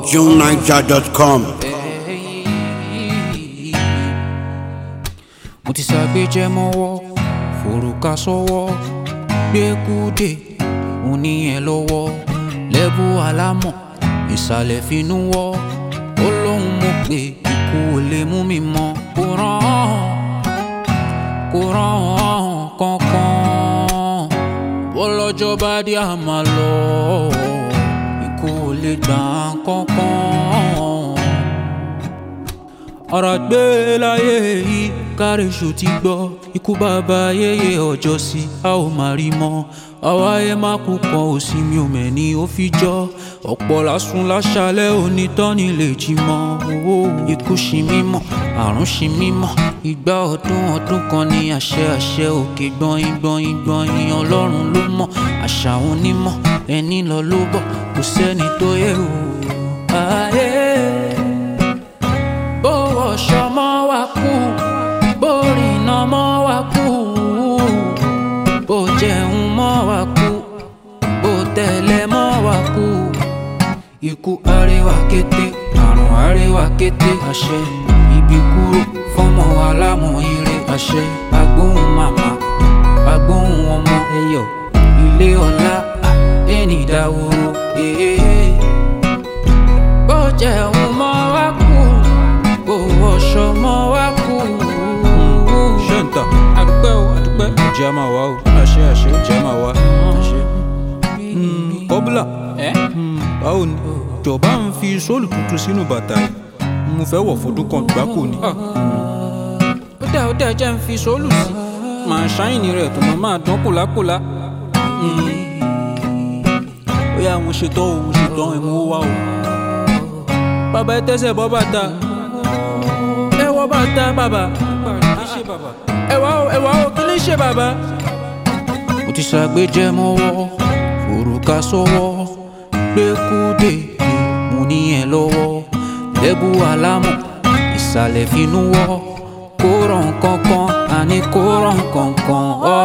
JuneNiger.com. Mo ti ṣàgbéjẹ́ mọ́wọ́ forúkà sọ́wọ́ gbẹ́kúdé mo ní ẹ lọ́wọ́ lẹ́bù alámọ̀ ìsàlẹ̀ finú wọ́ ó lóhun mo pé ikú ò lè mú mi mọ́ kò rán kankan bọ́lọ́jọ́ bá dé a máa lọ ikú ò lè gbà kankan. Ọ̀rọ̀ gbé láyé yìí kárẹ̀ṣù ti gbọ́ ikú bàbá yéye ọjọ́ sí a ò máa rí mọ́ àwa ẹ má kú kan ò sí mi ò mẹ́ni ó fi jọ́ ọ̀pọ̀ lásùn láṣálẹ́ onítọ́ni lè jí mọ́ owó ikú ṣì mímọ́ àrùn ṣì mímọ́ ìgbà ọdún kan ní àṣẹ òkè gbọ̀nyìn Ọlọ́run ló mọ̀ àṣà onímọ̀ ẹni lọ ló bọ̀ kò sẹ́ni tó yẹ o. Ṣọmọ wa kú bórìnà mọ́ wa kú bó jẹun mọ́ wa kú bó tẹ̀lẹ̀ mọ́ wa kú ikú àríwá kété àrùn àríwá kété àṣẹ ibi kúrò fọmọ alámúire àṣẹ agbóhùn màmá agbóhùn ọmọ ẹyọ ilé ọlá ẹni ìdáwòrò bó jẹun mọ́ wa kú ṣọmọ wa kú. Ṣẹ́ǹtà àdúpẹ́ ìjẹ́ a máa wá o àṣẹ ìjẹ́ a máa wá àṣẹ. Kọ́bùlà báwo ni jọba ń fi sóòlù tuntun sínú bàtà yìí mo fẹ́ wọ̀ fọdún kan gbáko ni. Ó dẹ̀ jẹ́ ń fi sóòlù sí màá ṣáìnì rẹ̀ tó máa dán kòlákòlá. Ó yá mo ṣetán ẹ̀ mú wá o. Bàbá ẹ tẹ́sẹ̀ bọ́ bàtà. Bàtà bàbá ẹwà o kí ló ṣe bàbá. Mo ti ṣàgbéjẹ́ mọ́wọ́ forúkà sọ́wọ́ gbẹ́kúdé mo ní ẹ lọ́wọ́ lẹ́bù alámọ̀ ìsàlẹ̀ finú wọ́ kó ràn kankan àní kó ràn kankan.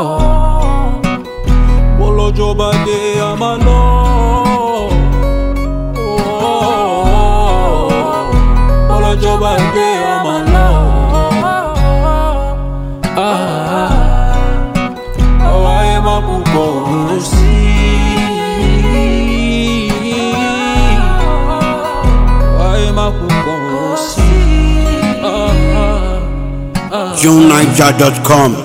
Bọ́lọ́jọ́ bá dé a máa lọ. Bọ́lọ́jọ́ bá dé a máa lọ. Àwa ẹ má púpọ̀ òun sí. Àwa ẹ má púpọ̀ òun sí. JuneNiger.com.